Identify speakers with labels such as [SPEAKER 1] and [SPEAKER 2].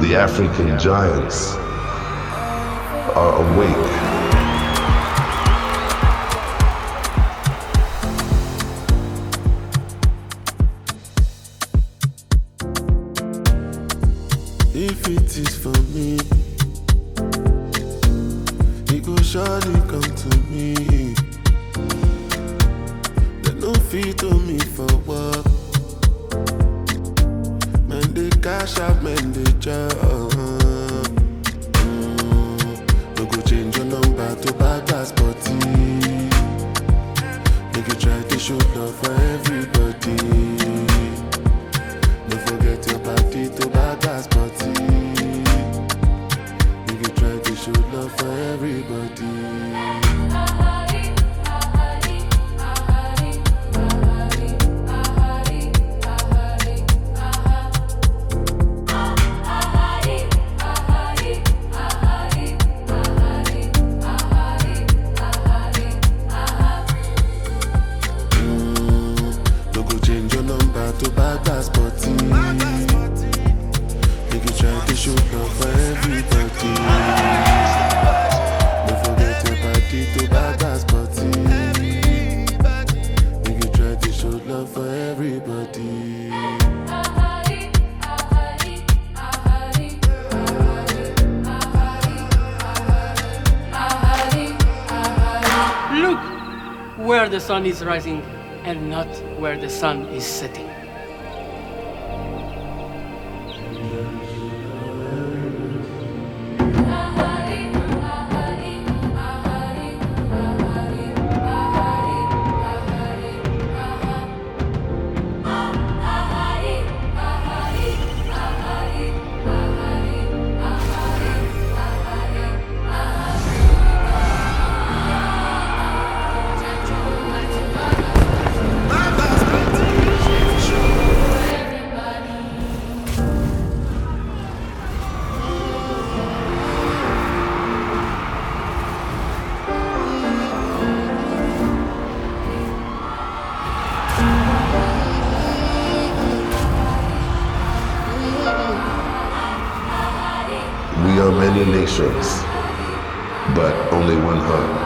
[SPEAKER 1] The African giants are awake.
[SPEAKER 2] If it is for me, it go surely come to me. They no fit to me for work. Men they cash out, men they job. No go change your number to bad passport. Make you try to show love for everybody. Don't forget your party to bad passport. Make you try to show love for everybody. To bad passport. Make you try to show love for everybody. Don't forget your party to bad passport. Make you try to show love for everybody.
[SPEAKER 3] Look where the sun is rising and not where the sun is setting.
[SPEAKER 1] We are many nations, but only one heart.